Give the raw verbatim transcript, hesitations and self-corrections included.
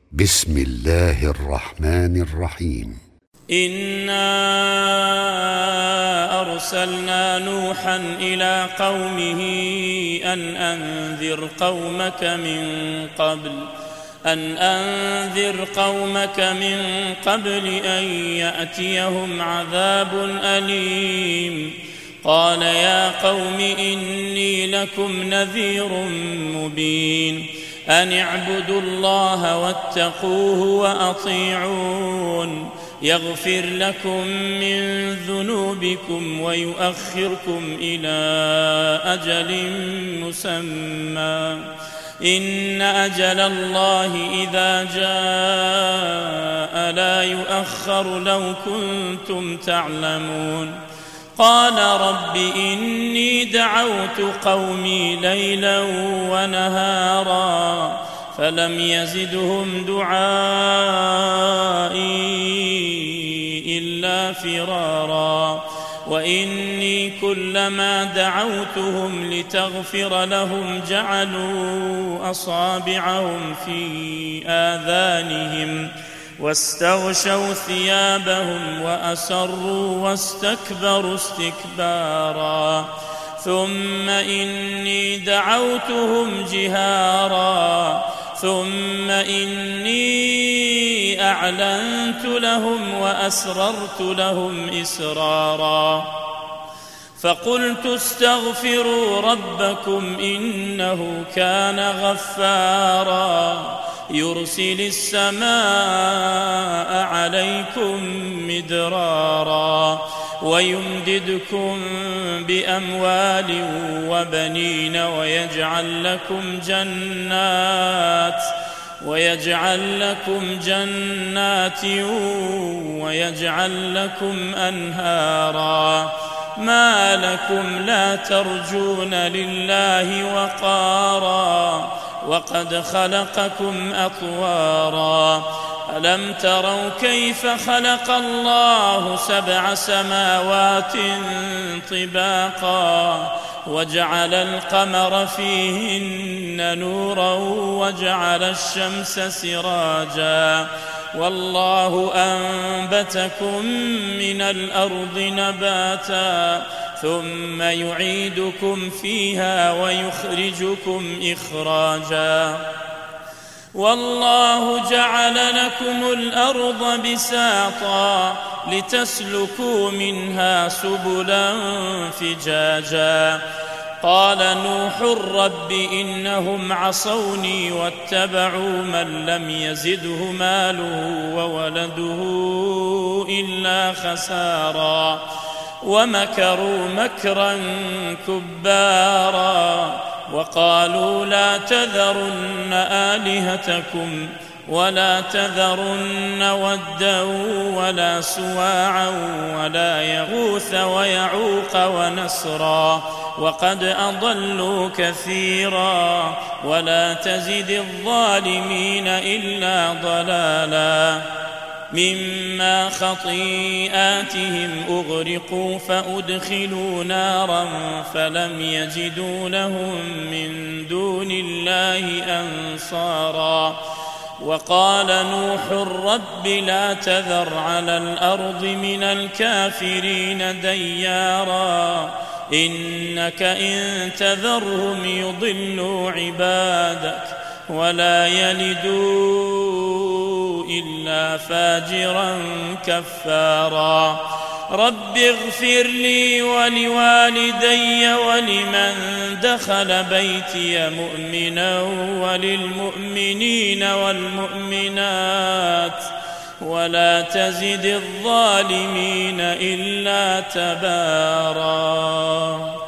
بسم الله الرحمن الرحيم. إنا أرسلنا نوحا إلى قومه أن أنذر قومك من قبل أن أنذر قومك من قبل أن يأتيهم عذاب أليم. قال يا قوم إني لكم نذير مبين أن اعبدوا الله واتقوه وأطيعون يغفر لكم من ذنوبكم ويؤخركم إلى أجل مسمى إن أجل الله إذا جاء لا يؤخر لو كنتم تعلمون. قال رب إني دعوت قومي ليلا ونهارا فلم يزدهم دعائي إلا فرارا وإني كلما دعوتهم لتغفر لهم جعلوا أصابعهم في آذانهم واستغشوا ثيابهم وأسروا واستكبروا استكبارا ثم إني دعوتهم جهارا ثم إني أعلنت لهم وأسررت لهم إسرارا فقلت استغفروا ربكم إنه كان غفارا يرسل السماء عليكم مدرارا ويمددكم بأموال وبنين ويجعل لكم جنات ويجعل لكم جنات ويجعل لكم أنهارا ما لكم لا ترجون لله وقارا وقد خلقكم أطوارا ألم تروا كيف خلق الله سبع سماوات طباقا وجعل القمر فيهن نورا وجعل الشمس سراجا والله أنبتكم من الأرض نباتا ثم يعيدكم فيها ويخرجكم إخراجا والله جعل لكم الأرض بساطا لتسلكوا منها سبلا فجاجا قال نوح رب إنهم عصوني واتبعوا من لم يزده ماله وولده إلا خسارا ومكروا مكرا كبارا وقالوا لا تذرن آلهتكم ولا تذرن ودا ولا سواعا ولا يغوث ويعوق ونسرا وقد أضلوا كثيرا ولا تزد الظالمين إلا ضلالا مما خطيئاتهم أغرقوا فأدخلوا نارا فلم يجدوا لهم من دون الله أنصارا وقال نوح رب لا تذر على الأرض من الكافرين ديارا إنك إن تذرهم يضلوا عبادك ولا يلدوا إلا فاجرا كفارا رب اغفر لي ولوالدي ولمن دخل بيتي مؤمنا وللمؤمنين والمؤمنات ولا تزد الظالمين إلا تبارا.